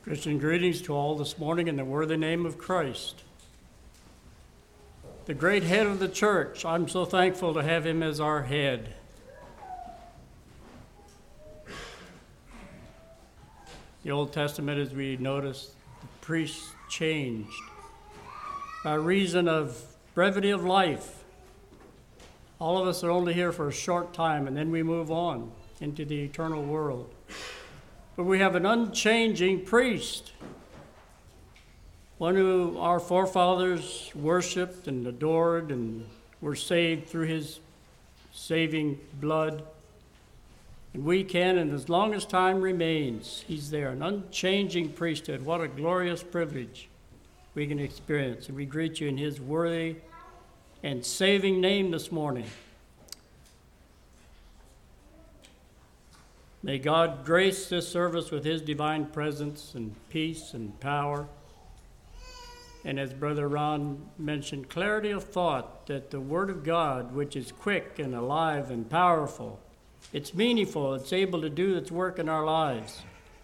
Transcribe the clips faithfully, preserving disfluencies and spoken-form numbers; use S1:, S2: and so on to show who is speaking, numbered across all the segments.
S1: Christian greetings to all this morning in the worthy name of Christ. The great head of the church, I'm so thankful to have him as our head. The Old Testament, as we noticed, the priests changed by reason of brevity of life. All of us are only here for a short time, and then we move on into the eternal world. But we have an unchanging priest, one who our forefathers worshiped and adored and were saved through his saving blood. And we can, and as long as time remains, he's there, an unchanging priesthood. What a glorious privilege we can experience. And we greet you in his worthy and saving name this morning. May God grace this service with his divine presence and peace and power. And as Brother Ron mentioned, clarity of thought, that the Word of God, which is quick and alive and powerful, it's meaningful, it's able to do its work in our lives.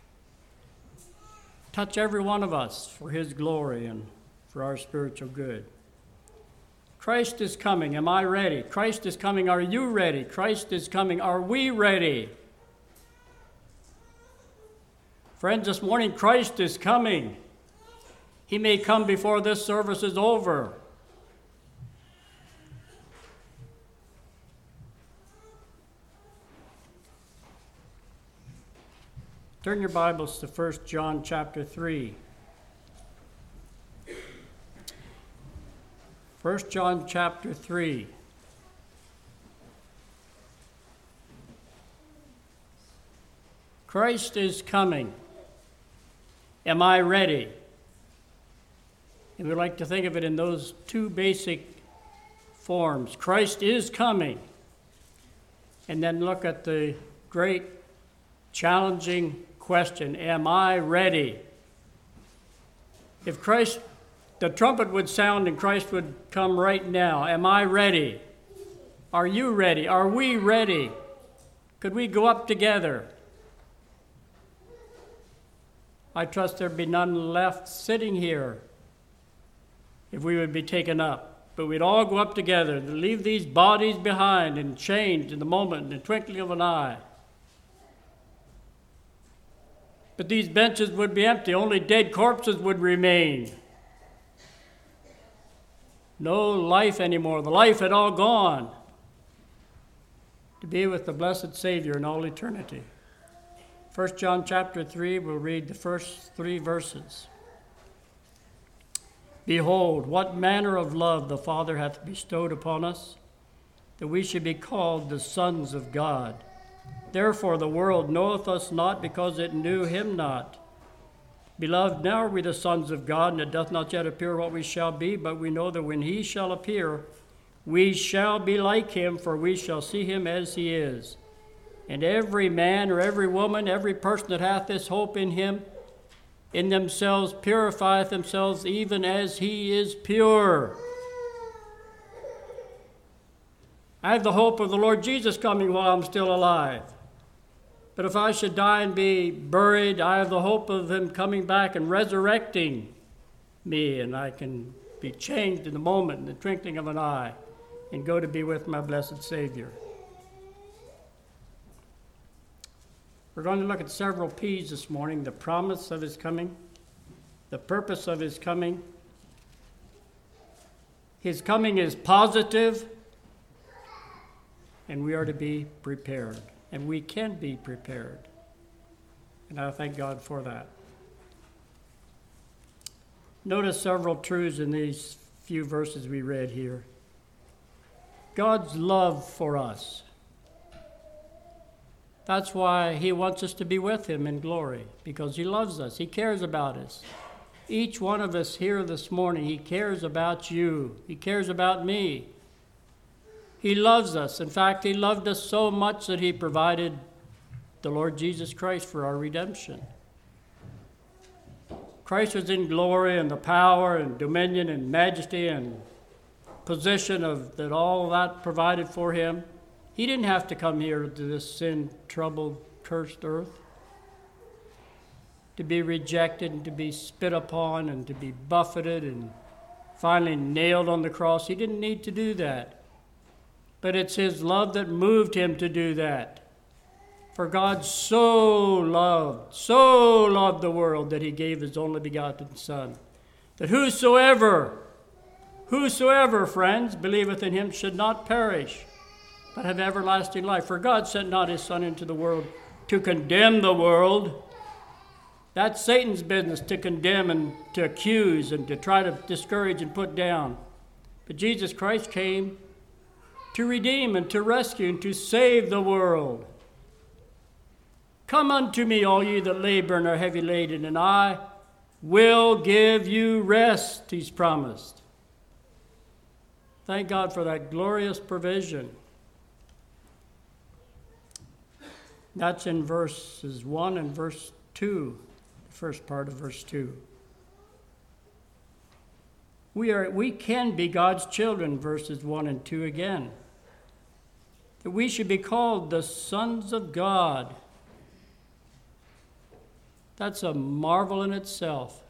S1: Touch every one of us for his glory and for our spiritual good. Christ is coming. Am I ready? Christ is coming. Are you ready? Christ is coming. Are we ready? Friends, this morning, Christ is coming. He may come before this service is over. Turn your Bibles to First John chapter three. First John chapter three. Christ is coming. Am I ready? And we like to think of it in those two basic forms. Christ is coming. And then look at the great challenging question, am I ready? If Christ, the trumpet would sound and Christ would come right now, am I ready? Are you ready? Are we ready? Could we go up together? I trust there'd be none left sitting here if we would be taken up. But we'd all go up together to leave these bodies behind and changed in the moment, in the twinkling of an eye. But these benches would be empty. Only dead corpses would remain. No life anymore. The life had all gone to be with the blessed Savior in all eternity. First John chapter three, we'll read the first three verses. Behold, what manner of love the Father hath bestowed upon us, that we should be called the sons of God. Therefore the world knoweth us not, because it knew him not. Beloved, now are we the sons of God, and it doth not yet appear what we shall be, but we know that when he shall appear, we shall be like him, for we shall see him as he is. And every man or every woman, every person that hath this hope in him, in themselves purifieth themselves even as he is pure. I have the hope of the Lord Jesus coming while I'm still alive. But if I should die and be buried, I have the hope of him coming back and resurrecting me, and I can be changed in the moment, in the twinkling of an eye, and go to be with my blessed Savior. We're going to look at several P's this morning: the promise of his coming, the purpose of his coming. His coming is positive, and we are to be prepared, and we can be prepared. And I thank God for that. Notice several truths in these few verses we read here. God's love for us. That's why he wants us to be with him in glory, because he loves us. He cares about us. Each one of us here this morning, he cares about you. He cares about me. He loves us. In fact, he loved us so much that he provided the Lord Jesus Christ for our redemption. Christ was in glory and the power and dominion and majesty and position of that all that provided for him. He didn't have to come here to this sin-troubled, cursed earth. to be rejected and to be spit upon and to be buffeted and finally nailed on the cross. He didn't need to do that. But it's his love that moved him to do that. For God so loved, so loved the world that he gave his only begotten Son, that whosoever, whosoever, friends, believeth in him should not perish, but have everlasting life. For God sent not his Son into the world to condemn the world. That's Satan's business, to condemn and to accuse and to try to discourage and put down. But Jesus Christ came to redeem and to rescue and to save the world. Come unto me, all ye that labor and are heavy laden, and I will give you rest, he's promised. Thank God for that glorious provision. That's in verses one and verse two, the first part of verse two. We are, we can be God's children, verses one and two again. That we should be called the sons of God. That's a marvel in itself.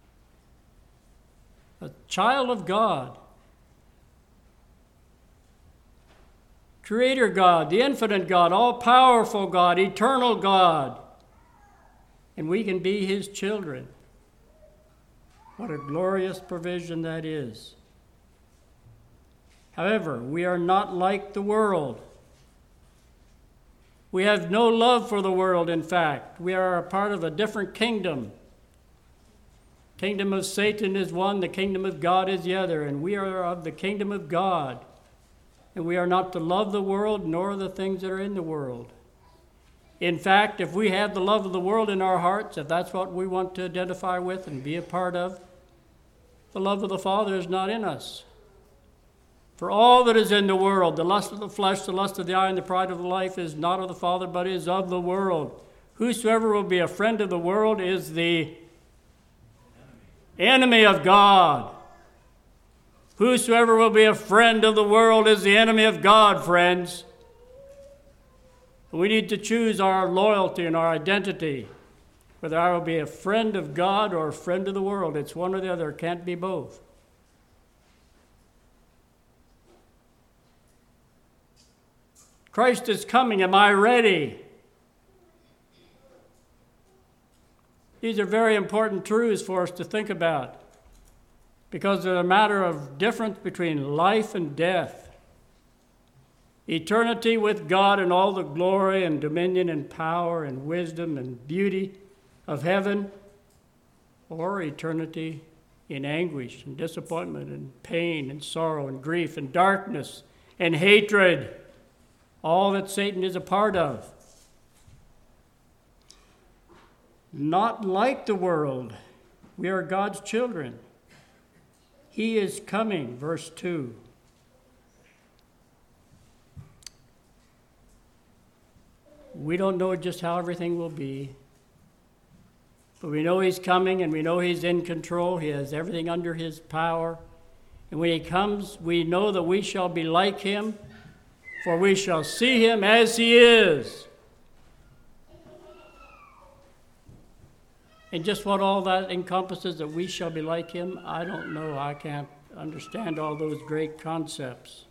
S1: A child of God. Creator God, the infinite God, all-powerful God, eternal God. And we can be his children. What a glorious provision that is. However, we are not like the world. We have no love for the world, in fact. We are a part of a different kingdom. Kingdom of Satan is one, the kingdom of God is the other, and we are of the kingdom of God. And we are not to love the world nor the things that are in the world. In fact, if we have the love of the world in our hearts, if that's what we want to identify with and be a part of, the love of the Father is not in us. For all that is in the world, the lust of the flesh, the lust of the eye, and the pride of life is not of the Father, but is of the world. Whosoever will be a friend of the world is the enemy of God. Whosoever will be a friend of the world is the enemy of God, friends. We need to choose our loyalty and our identity, whether I will be a friend of God or a friend of the world. It's one or the other. It can't be both. Christ is coming. Am I ready? These are very important truths for us to think about, because they're a matter of difference between life and death. Eternity with God in all the glory and dominion and power and wisdom and beauty of heaven, or eternity in anguish and disappointment and pain and sorrow and grief and darkness and hatred, all that Satan is a part of. Not like the world. We are God's children. He is coming, verse two. We don't know just how everything will be, but we know he's coming and we know he's in control. He has everything under his power. And when he comes, we know that we shall be like him, for we shall see him as he is. And just what all that encompasses, that we shall be like him, I don't know. I can't understand all those great concepts.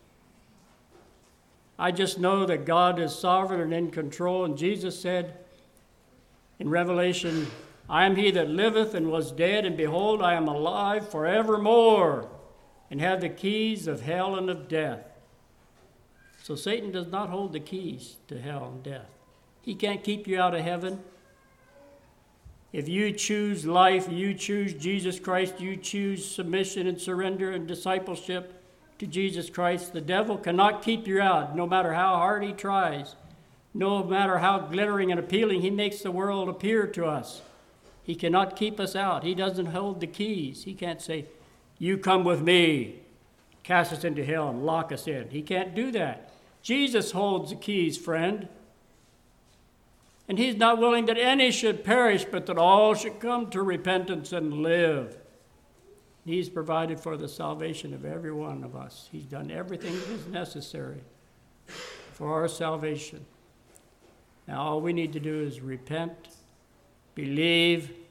S1: I just know that God is sovereign and in control. And Jesus said in Revelation, I am he that liveth and was dead, and behold, I am alive forevermore, and have the keys of hell and of death. So Satan does not hold the keys to hell and death. He can't keep you out of heaven. If you choose life, you choose Jesus Christ, you choose submission and surrender and discipleship to Jesus Christ, the devil cannot keep you out, no matter how hard he tries, no matter how glittering and appealing he makes the world appear to us. He cannot keep us out. He doesn't hold the keys. He can't say, you come with me, cast us into hell and lock us in. He can't do that. Jesus holds the keys, friend. And he's not willing that any should perish, but that all should come to repentance and live. He's provided for the salvation of every one of us. He's done everything that is necessary for our salvation. Now all we need to do is repent, believe,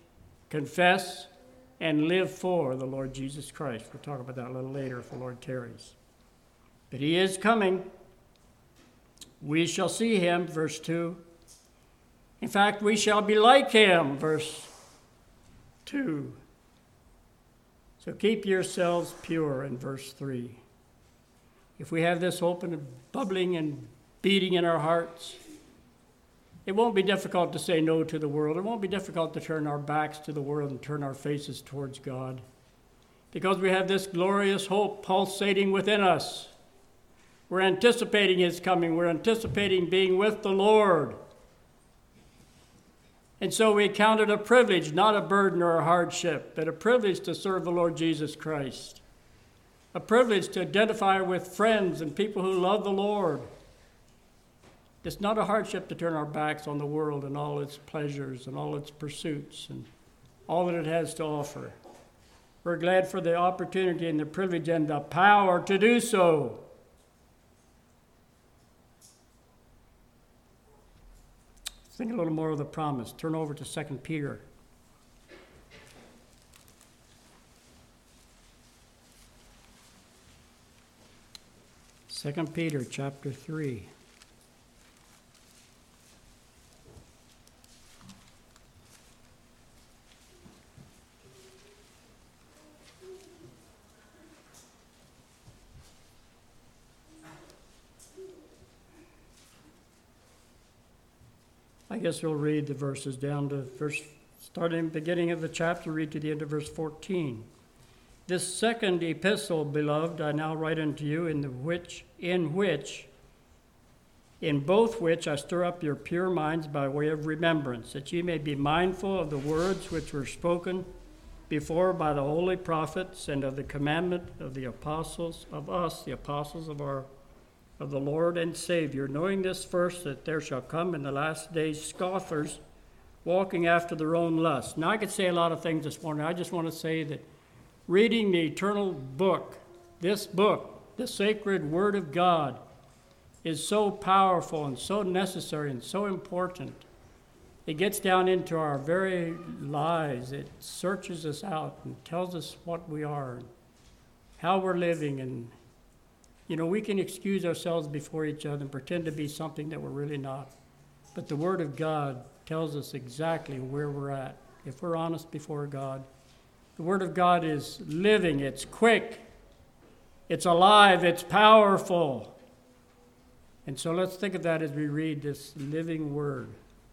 S1: confess, and live for the Lord Jesus Christ. We'll talk about that a little later if the Lord tarries. But he is coming. We shall see him, verse two. In fact, we shall be like him, verse two. So keep yourselves pure, in verse three. If we have this hope and bubbling and beating in our hearts, it won't be difficult to say no to the world. It won't be difficult to turn our backs to the world and turn our faces towards God, because we have this glorious hope pulsating within us. We're anticipating his coming. We're anticipating being with the Lord. And so we count it a privilege, not a burden or a hardship, but a privilege to serve the Lord Jesus Christ. A privilege to identify with friends and people who love the Lord. It's not a hardship to turn our backs on the world and all its pleasures and all its pursuits and all that it has to offer. We're glad for the opportunity and the privilege and the power to do so. Think a little more of the promise. Turn over to Second Peter. Second Peter chapter three. I guess we'll read the verses down to verse, starting at the beginning of the chapter, read to the end of verse fourteen. This second epistle, beloved, I now write unto you, in the which, in which, in both which I stir up your pure minds by way of remembrance, that ye may be mindful of the words which were spoken before by the holy prophets, and of the commandment of the apostles, of us, the apostles of our of the Lord and Savior, knowing this first, that there shall come in the last days scoffers, walking after their own lust. Now, I could say a lot of things this morning. I just want to say that reading the eternal book, this book, the sacred Word of God, is so powerful and so necessary and so important. It gets down into our very lives. It searches us out and tells us what we are, and how we're living. And you know, we can excuse ourselves before each other and pretend to be something that we're really not. But the Word of God tells us exactly where we're at, if we're honest before God. The Word of God is living, it's quick, it's alive, it's powerful. And so let's think of that as we read this living Word.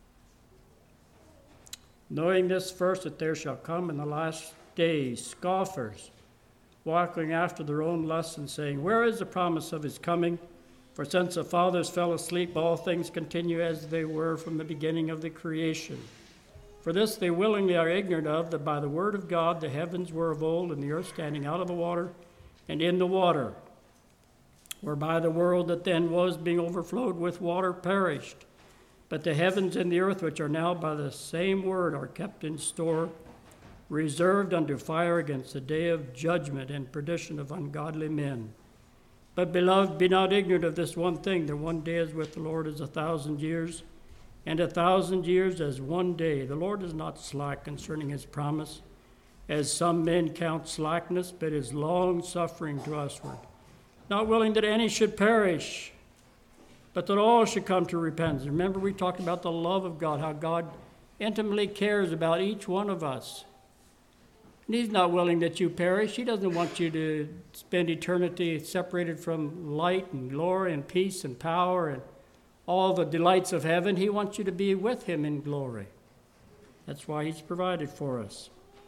S1: Knowing this first, that there shall come in the last days scoffers, walking after their own lusts, and saying, where is the promise of his coming? For since the fathers fell asleep, all things continue as they were from the beginning of the creation. For this they willingly are ignorant of, that by the word of God the heavens were of old, and the earth standing out of the water and in the water, whereby the world that then was, being overflowed with water, perished. But the heavens and the earth, which are now by the same word, are kept in store, reserved unto fire against the day of judgment and perdition of ungodly men. But, beloved, be not ignorant of this one thing, that one day is with the Lord as a thousand years, and a thousand years as one day. The Lord is not slack concerning his promise, as some men count slackness, but is long-suffering to usward, not willing that any should perish, but that all should come to repentance. Remember, we talked about the love of God, how God intimately cares about each one of us. And he's not willing that you perish. He doesn't want you to spend eternity separated from light and glory and peace and power and all the delights of heaven. He wants you to be with him in glory. That's why he's provided for us.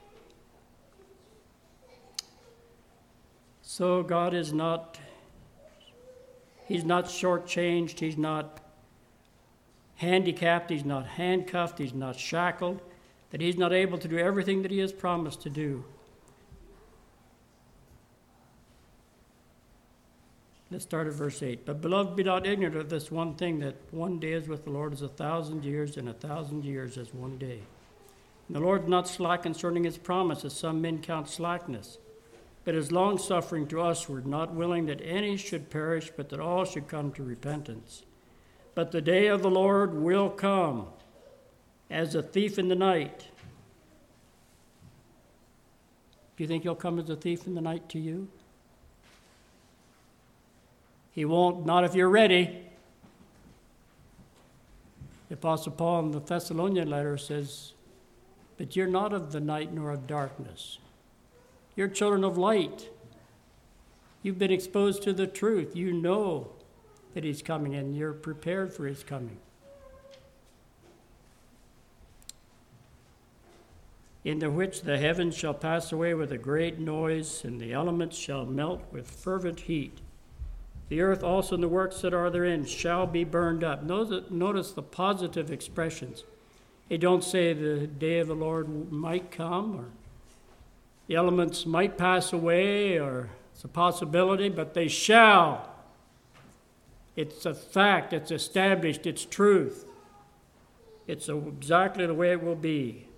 S1: So God is not, he's not shortchanged. He's not handicapped. He's not handcuffed. He's not shackled. That he's not able to do everything that he has promised to do. Let's start at verse eight. But, beloved, be not ignorant of this one thing, that one day is with the Lord as a thousand years, and a thousand years as one day. And the Lord is not slack concerning his promise, as some men count slackness, but is longsuffering to usward, not willing that any should perish, but that all should come to repentance. But the day of the Lord will come as a thief in the night, Do you think he'll come as a thief in the night to you? He won't, not if you're ready. The Apostle Paul in the Thessalonian letter says, but you're not of the night nor of darkness. You're children of light. You've been exposed to the truth. You know that he's coming, and you're prepared for his coming. In the which the heavens shall pass away with a great noise, and the elements shall melt with fervent heat. The earth also and the works that are therein shall be burned up. Notice the positive expressions. They don't say the day of the Lord might come, or the elements might pass away, or it's a possibility, but they shall. It's a fact, it's established, it's truth. It's exactly the way it will be.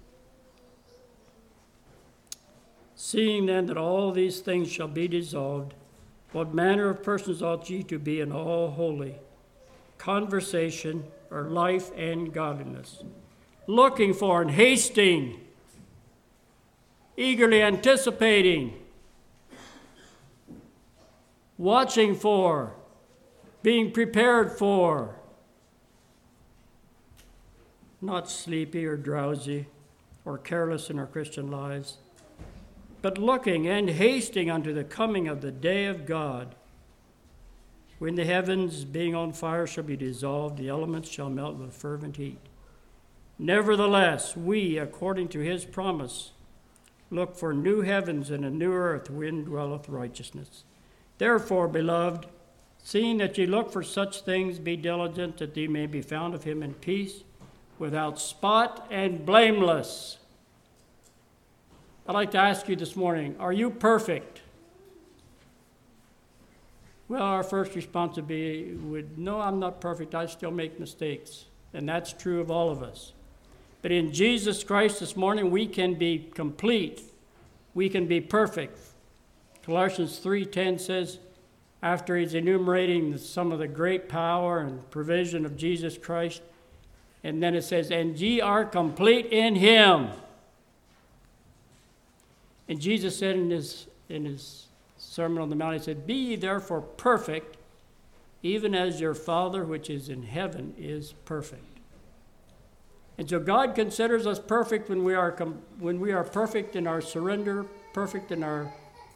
S1: Seeing then that all these things shall be dissolved, what manner of persons ought ye to be in all holy conversation or life and godliness, looking for and hasting, eagerly anticipating, watching for, being prepared for, not sleepy or drowsy or careless in our Christian lives, but looking and hasting unto the coming of the day of God, when the heavens, being on fire, shall be dissolved, the elements shall melt with fervent heat. Nevertheless, we, according to his promise, look for new heavens and a new earth wherein dwelleth righteousness. Therefore, beloved, seeing that ye look for such things, be diligent that ye may be found of him in peace, without spot and blameless. I'd like to ask you this morning, are you perfect? Well, our first response would be, would, no, I'm not perfect. I still make mistakes. And that's true of all of us. But in Jesus Christ this morning, we can be complete. We can be perfect. Colossians three ten says, after he's enumerating some of the great power and provision of Jesus Christ, and then it says, and ye are complete in him. And Jesus said in his, in his Sermon on the Mount, he said, be ye therefore perfect, even as your Father which is in heaven is perfect. And so God considers us perfect when we are, when we are perfect in our surrender, perfect in our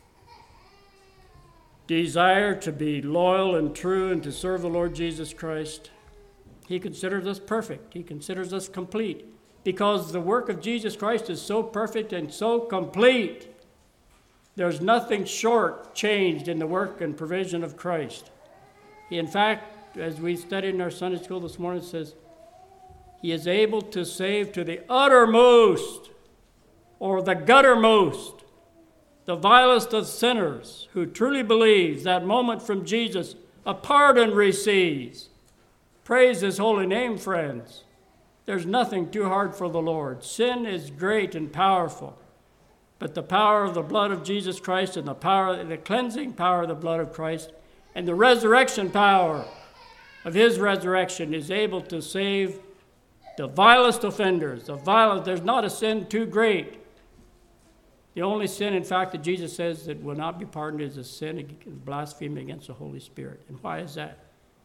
S1: desire to be loyal and true and to serve the Lord Jesus Christ. He considers us perfect. He considers us complete. Because the work of Jesus Christ is so perfect and so complete. There's nothing short changed in the work and provision of Christ. He, in fact, as we studied in our Sunday school this morning, it says, he is able to save to the uttermost or the guttermost, the vilest of sinners who truly believes that moment from Jesus, a pardon receives. Praise his holy name, friends. There's nothing too hard for the Lord. Sin is great and powerful, but the power of the blood of Jesus Christ and the power, the cleansing power of the blood of Christ and the resurrection power of his resurrection is able to save the vilest offenders. The vilest, there's not a sin too great. The only sin, in fact, that Jesus says that will not be pardoned is a sin, blasphemy against the Holy Spirit. And why is that?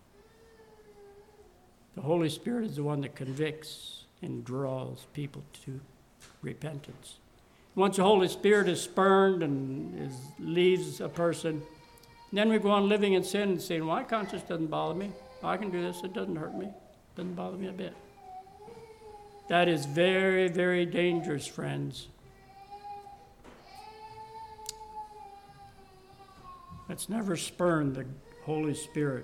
S1: The Holy Spirit is the one that convicts and draws people to repentance. Once the Holy Spirit is spurned and is, leaves a person, then we go on living in sin and saying, well, my conscience doesn't bother me. I can do this. It doesn't hurt me. It doesn't bother me a bit. That is very, very dangerous, friends. Let's never spurn the Holy Spirit.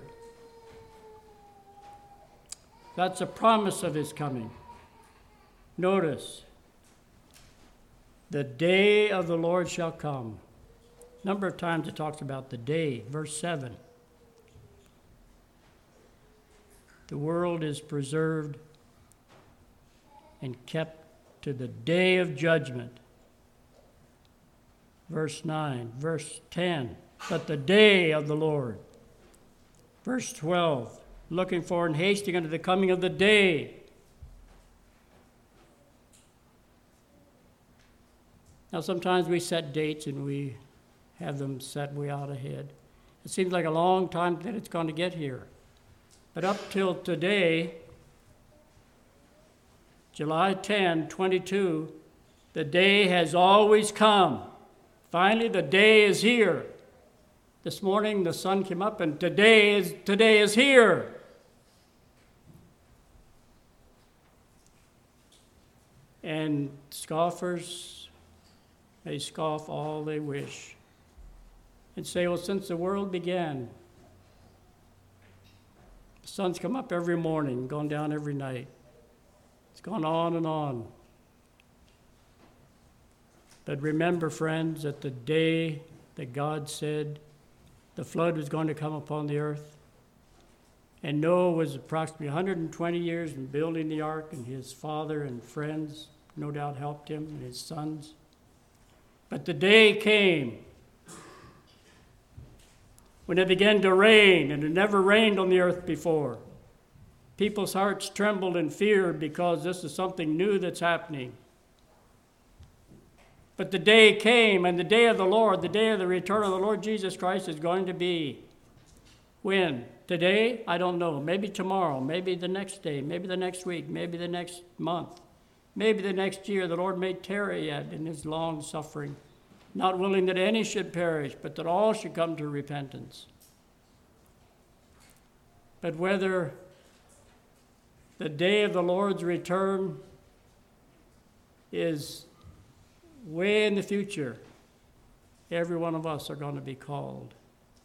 S1: That's a promise of his coming. Notice, the day of the Lord shall come. A number of times it talks about the day. Verse seven. The world is preserved and kept to the day of judgment. Verse nine. Verse ten. But the day of the Lord. Verse twelve. Looking for and hasting unto the coming of the day. Now, sometimes we set dates and we have them set way out ahead. It seems like a long time that it's going to get here. But up till today, July tenth, twenty-two, the day has always come. Finally, the day is here. This morning, the sun came up, and today is, today is here. And scoffers may scoff all they wish and say, well, since the world began, the sun's come up every morning, gone down every night. It's gone on and on. But remember, friends, that the day that God said the flood was going to come upon the earth, and Noah was approximately one hundred twenty years in building the ark, and his father and friends no doubt helped him, and his sons. But the day came when it began to rain, and it never rained on the earth before. People's hearts trembled in fear because this is something new that's happening. But the day came, and the day of the Lord, the day of the return of the Lord Jesus Christ is going to be. When? Today? I don't know. Maybe tomorrow. Maybe the next day. Maybe the next week. Maybe the next month. Maybe the next year. The Lord may tarry yet in his long suffering, not willing that any should perish, but that all should come to repentance. But whether the day of the Lord's return is way in the future, every one of us are going to be called.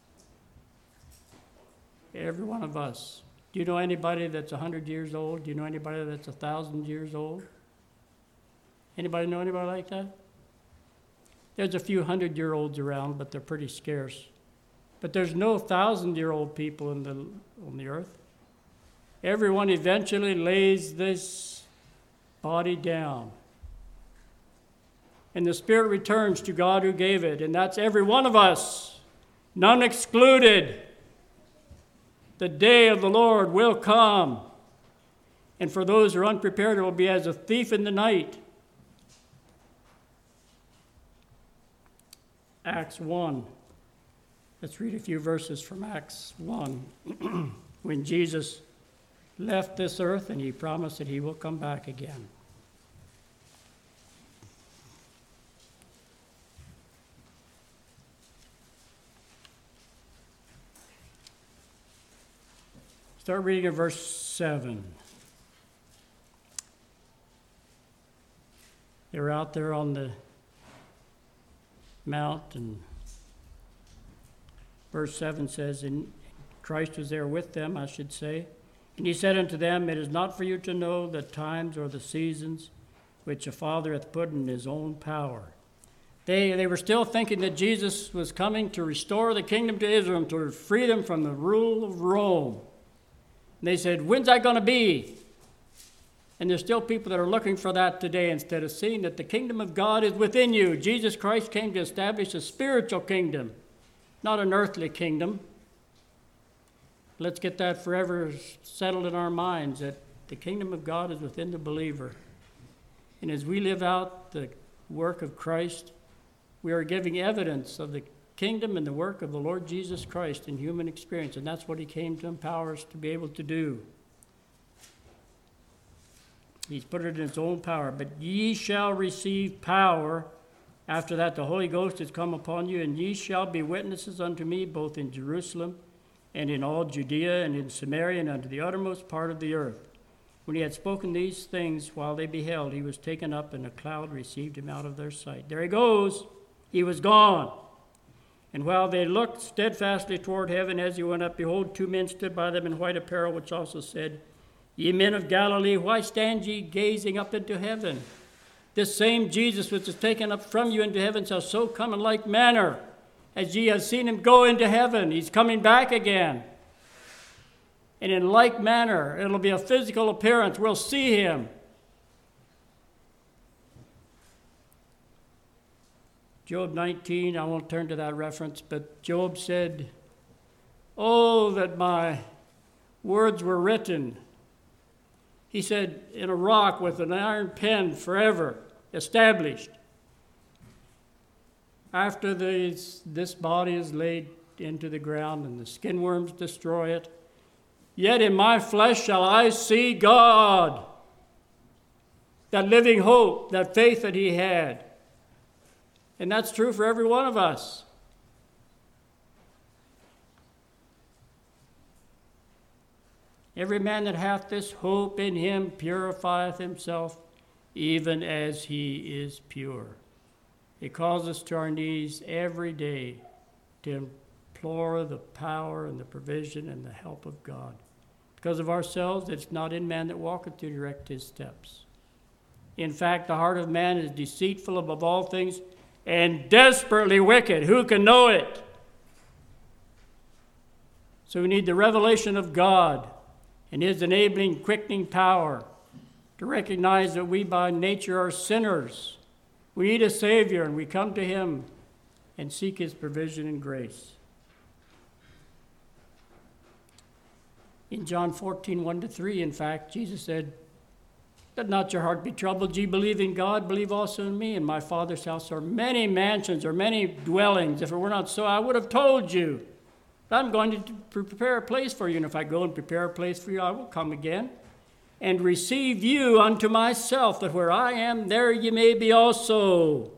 S1: Every one of us. Do you know anybody that's one hundred years old? Do you know anybody that's one thousand years old? Anybody know anybody like that? There's a few hundred-year-olds around, but they're pretty scarce. But there's no thousand-year-old people in the, on the earth. Everyone eventually lays this body down. And the spirit returns to God who gave it, and that's every one of us, none excluded. The day of the Lord will come, and for those who are unprepared, it will be as a thief in the night. Acts one. Let's read a few verses from Acts one. When Jesus left this earth, and he promised that he will come back again. Start reading at verse seven. They were out there on the mount, and verse seven says, and Christ was there with them, I should say. And he said unto them, it is not for you to know the times or the seasons which the Father hath put in his own power. They, they were still thinking that Jesus was coming to restore the kingdom to Israel, to free them from the rule of Rome. And they said, when's that going to be? And there's still people that are looking for that today instead of seeing that the kingdom of God is within you. Jesus Christ came to establish a spiritual kingdom, not an earthly kingdom. Let's get that forever settled in our minds, that the kingdom of God is within the believer. And as we live out the work of Christ, we are giving evidence of the kingdom and the work of the Lord Jesus Christ in human experience. And that's what he came to empower us to be able to do. He's put it in his own power. But ye shall receive power. After that, the Holy Ghost is come upon you, and ye shall be witnesses unto me, both in Jerusalem and in all Judea and in Samaria and unto the uttermost part of the earth. When he had spoken these things while they beheld, he was taken up, and a cloud received him out of their sight. There he goes. He was gone. And while they looked steadfastly toward heaven as he went up, behold, two men stood by them in white apparel, which also said, Ye men of Galilee, why stand ye gazing up into heaven? This same Jesus which is taken up from you into heaven shall so come in like manner as ye have seen him go into heaven. He's coming back again. And in like manner, it'll be a physical appearance. We'll see him. Job nineteen, I won't turn to that reference, but Job said, oh, that my words were written. He said, in a rock with an iron pen forever established. after these, this body is laid into the ground and the skin worms destroy it, yet in my flesh shall I see God. That living hope, that faith that he had. And that's true for every one of us. Every man that hath this hope in him purifieth himself, even as he is pure. It calls us to our knees every day to implore the power and the provision and the help of God. Because of ourselves, it's not in man that walketh to direct his steps. In fact, the heart of man is deceitful above all things and desperately wicked. Who can know it? So we need the revelation of God and his enabling, quickening power to recognize that we by nature are sinners. We need a Savior, and we come to him and seek his provision and grace. In John fourteen, one to three, in fact, Jesus said, "Let not your heart be troubled. Ye believe in God, believe also in me. In my Father's house are many mansions or many dwellings. If it were not so, I would have told you. But I'm going to prepare a place for you. And if I go and prepare a place for you, I will come again and receive you unto myself, that where I am, there ye may be also."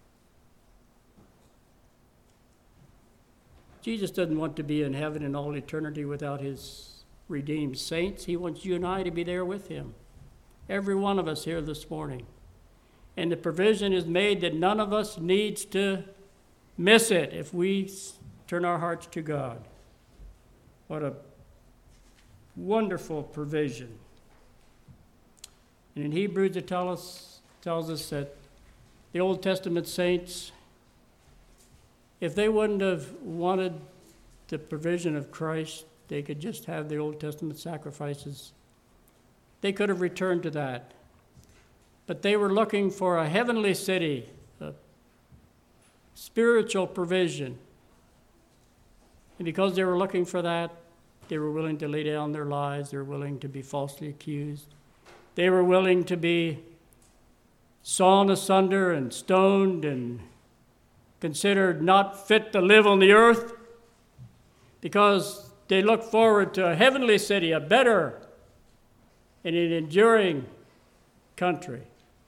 S1: Jesus doesn't want to be in heaven in all eternity without his redeemed saints. He wants you and I to be there with him. Every one of us here this morning. And the provision is made that none of us needs to miss it if we turn our hearts to God. What a wonderful provision. And in Hebrews it tell us, tells us that the Old Testament saints, if they wouldn't have wanted the provision of Christ, they could just have the Old Testament sacrifices. They could have returned to that. But they were looking for a heavenly city, a spiritual provision. And because they were looking for that, they were willing to lay down their lives. They were willing to be falsely accused. They were willing to be sawn asunder and stoned and considered not fit to live on the earth, because they looked forward to a heavenly city, a better and an enduring country.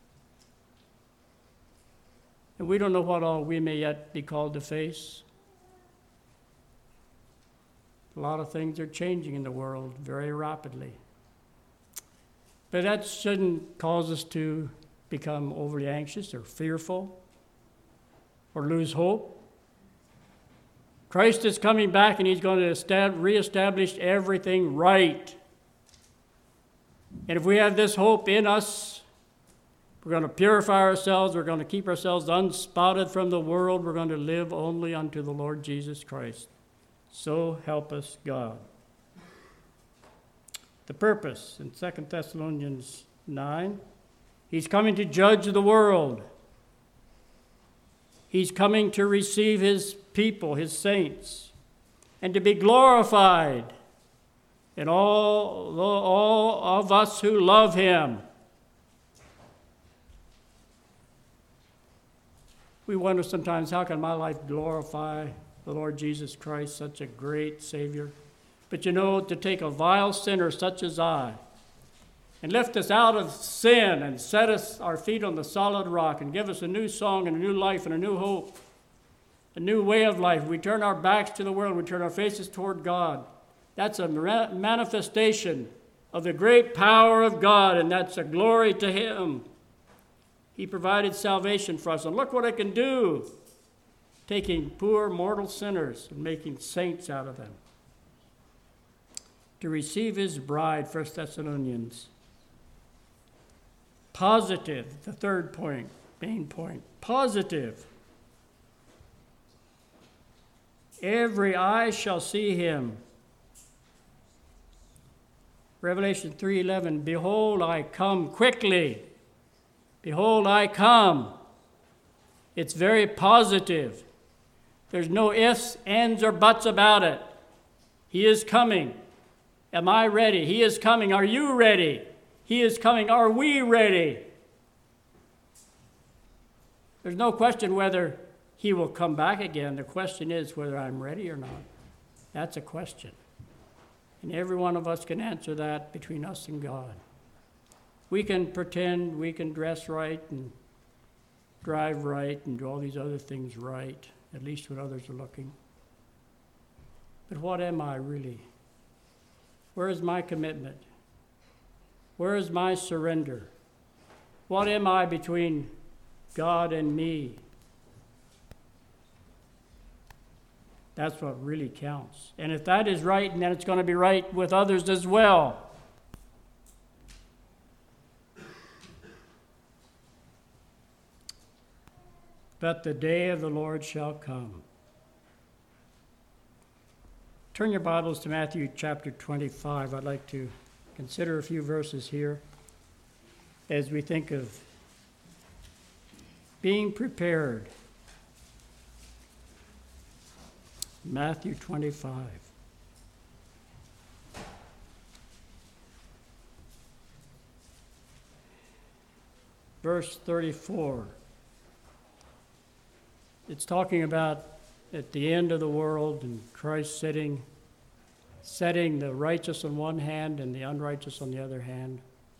S1: And we don't know what all we may yet be called to face. A lot of things are changing in the world very rapidly. But that shouldn't cause us to become overly anxious or fearful or lose hope. Christ is coming back, and he's going to reestablish everything right. And if we have this hope in us, we're going to purify ourselves. We're going to keep ourselves unspotted from the world. We're going to live only unto the Lord Jesus Christ. So help us God. The purpose in Second Thessalonians nine, he's coming to judge the world. He's coming to receive his people, his saints, and to be glorified in all, all of us who love him. We wonder sometimes, how can my life glorify the Lord Jesus Christ, such a great Savior? But you know, to take a vile sinner such as I and lift us out of sin and set us our feet on the solid rock and give us a new song and a new life and a new hope, a new way of life. We turn our backs to the world. We turn our faces toward God. That's a manifestation of the great power of God, and that's a glory to him. He provided salvation for us. And look what it can do, taking poor mortal sinners and making saints out of them. To receive his bride, First Thessalonians. Positive, the third point, main point. Positive. Every eye shall see him. Revelation three eleven, behold, I come quickly. Behold, I come. It's very positive. There's no ifs, ands, or buts about it. He is coming. Am I ready? He is coming. Are you ready? He is coming. Are we ready? There's no question whether he will come back again. The question is whether I'm ready or not. That's a question. And every one of us can answer that between us and God. We can pretend we can dress right and drive right and do all these other things right, at least when others are looking. But what am I really? Where is my commitment? Where is my surrender? What am I between God and me? That's what really counts. And if that is right, then it's going to be right with others as well. But the day of the Lord shall come. Turn your Bibles to Matthew chapter twenty-five. I'd like to consider a few verses here as we think of being prepared. Matthew twenty-five. Verse thirty-four. It's talking about at the end of the world and Christ sitting, setting the righteous on one hand and the unrighteous on the other hand.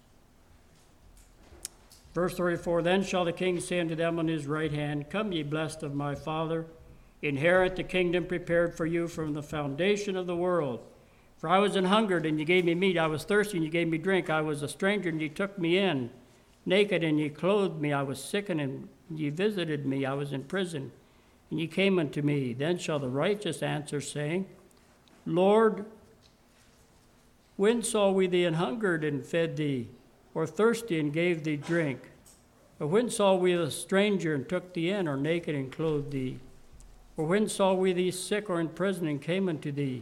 S1: Verse thirty-four, then shall the king say unto them on his right hand, come ye blessed of my Father, inherit the kingdom prepared for you from the foundation of the world. For I was an hungered, and ye gave me meat. I was thirsty, and ye gave me drink. I was a stranger, and ye took me in. Naked, and ye clothed me. I was sick, and ye visited me. I was in prison, and ye came unto me. Then shall the righteous answer, saying, Lord, when saw we thee an hungered, and fed thee, or thirsty, and gave thee drink? Or when saw we a stranger, and took thee in, or naked, and clothed thee? Or when saw we thee sick or in prison and came unto thee?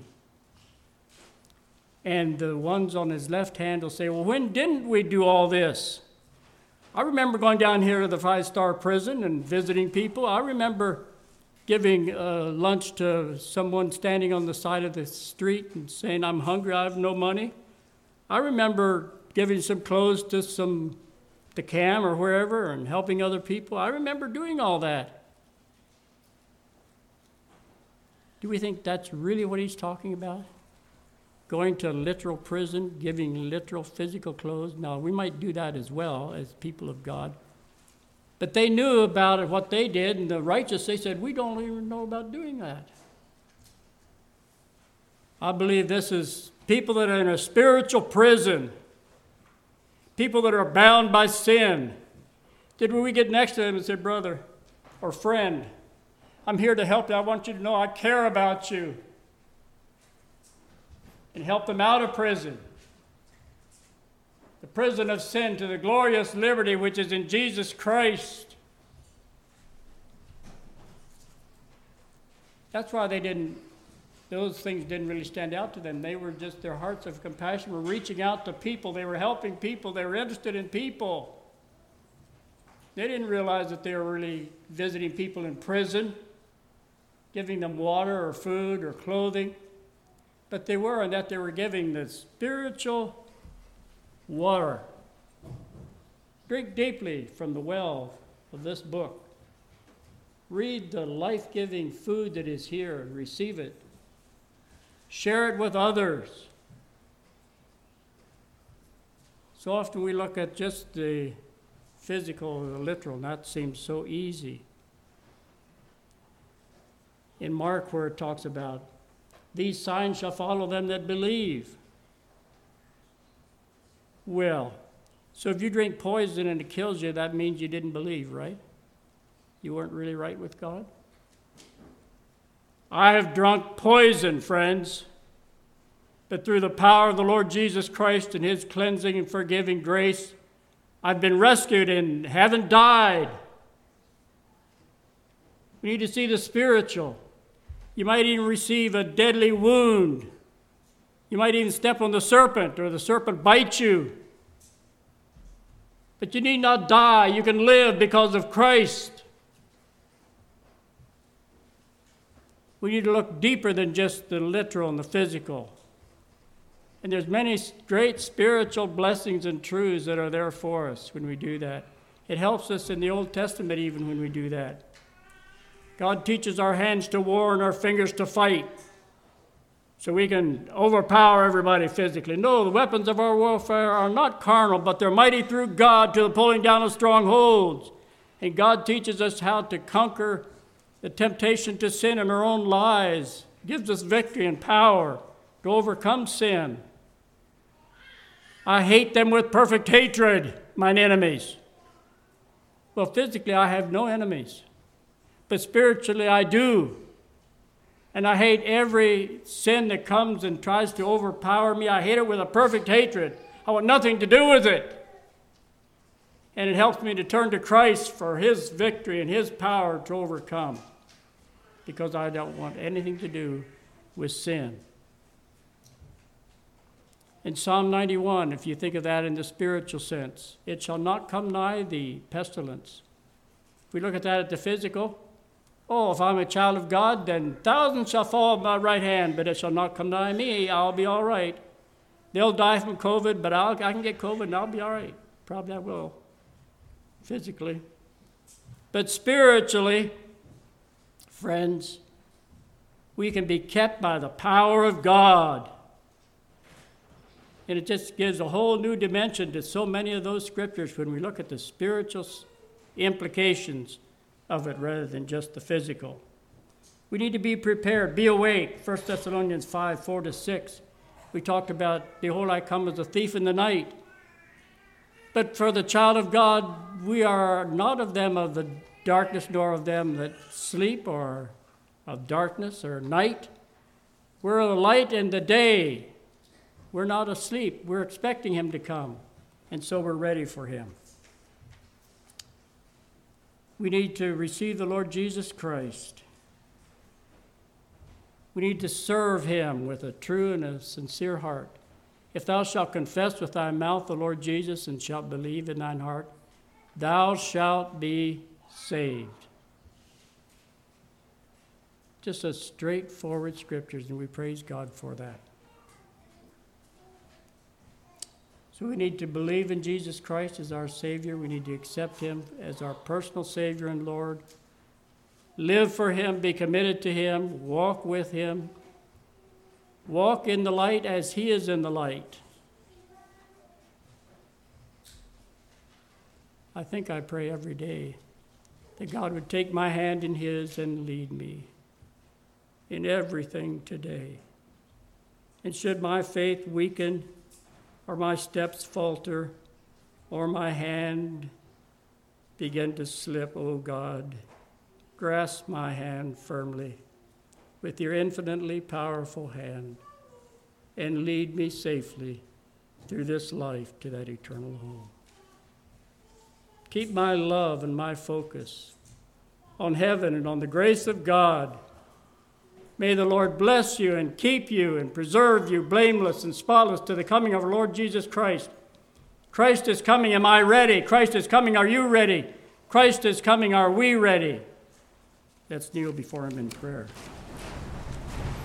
S1: And the ones on his left hand will say, well, when didn't we do all this? I remember going down here to the five-star prison and visiting people. I remember giving uh, lunch to someone standing on the side of the street and saying, I'm hungry, I have no money. I remember giving some clothes to some, the CAM or wherever and helping other people. I remember doing all that. Do we think that's really what he's talking about? Going to a literal prison, giving literal physical clothes? Now, we might do that as well as people of God. But they knew about it, what they did, and the righteous, they said, we don't even know about doing that. I believe this is people that are in a spiritual prison, people that are bound by sin. Did we get next to them and say, brother or friend, I'm here to help you. I want you to know I care about you. And help them out of prison. The prison of sin to the glorious liberty which is in Jesus Christ. That's why they didn't, those things didn't really stand out to them. They were just, their hearts of compassion were reaching out to people. They were helping people. They were interested in people. They didn't realize that they were really visiting people in prison, giving them water or food or clothing. But they were, and that they were giving the spiritual water. Drink deeply from the well of this book. Read the life-giving food that is here and receive it. Share it with others. So often we look at just the physical or the literal, and that seems so easy. In Mark, where it talks about, these signs shall follow them that believe. Well, so if you drink poison and it kills you, that means you didn't believe, right? You weren't really right with God? I have drunk poison, friends, but through the power of the Lord Jesus Christ and his cleansing and forgiving grace, I've been rescued and haven't died. We need to see the spiritual. You might even receive a deadly wound. You might even step on the serpent, or the serpent bites you. But you need not die. You can live because of Christ. We need to look deeper than just the literal and the physical. And there's many great spiritual blessings and truths that are there for us when we do that. It helps us in the Old Testament even when we do that. God teaches our hands to war and our fingers to fight, so we can overpower everybody physically. No, the weapons of our warfare are not carnal, but they're mighty through God to the pulling down of strongholds. And God teaches us how to conquer the temptation to sin in our own lives, gives us victory and power to overcome sin. I hate them with perfect hatred, mine enemies. Well, physically, I have no enemies, but spiritually, I do. And I hate every sin that comes and tries to overpower me. I hate it with a perfect hatred. I want nothing to do with it. And it helps me to turn to Christ for his victory and his power to overcome, because I don't want anything to do with sin. In Psalm ninety-one, if you think of that in the spiritual sense, it shall not come nigh thee, pestilence. If we look at that at the physical, oh, if I'm a child of God, then thousands shall fall at my right hand, but it shall not come nigh me. I'll be all right. They'll die from COVID, but I'll, I can get COVID and I'll be all right. Probably I will, physically. But spiritually, friends, we can be kept by the power of God. And it just gives a whole new dimension to so many of those scriptures when we look at the spiritual implications of it rather than just the physical. We need to be prepared, be awake. First Thessalonians five, four to six. We talked about, behold, I come as a thief in the night. But for the child of God, we are not of them of the darkness, nor of them that sleep, or of darkness or night. We're the light in the day. We're not asleep. We're expecting him to come, and so we're ready for him. We need to receive the Lord Jesus Christ. We need to serve him with a true and a sincere heart. If thou shalt confess with thy mouth the Lord Jesus and shalt believe in thine heart, thou shalt be saved. Just a straightforward scriptures, and we praise God for that. So we need to believe in Jesus Christ as our Savior. We need to accept him as our personal Savior and Lord. Live for him, be committed to him, walk with him. Walk in the light as he is in the light. I think I pray every day that God would take my hand in his and lead me in everything today. And should my faith weaken, or my steps falter, or my hand begin to slip, oh God, grasp my hand firmly with your infinitely powerful hand and lead me safely through this life to that eternal home. Keep my love and my focus on heaven and on the grace of God. May the Lord bless you and keep you and preserve you blameless and spotless to the coming of our Lord Jesus Christ. Christ is coming. Am I ready? Christ is coming. Are you ready? Christ is coming. Are we ready? Let's kneel before him in prayer.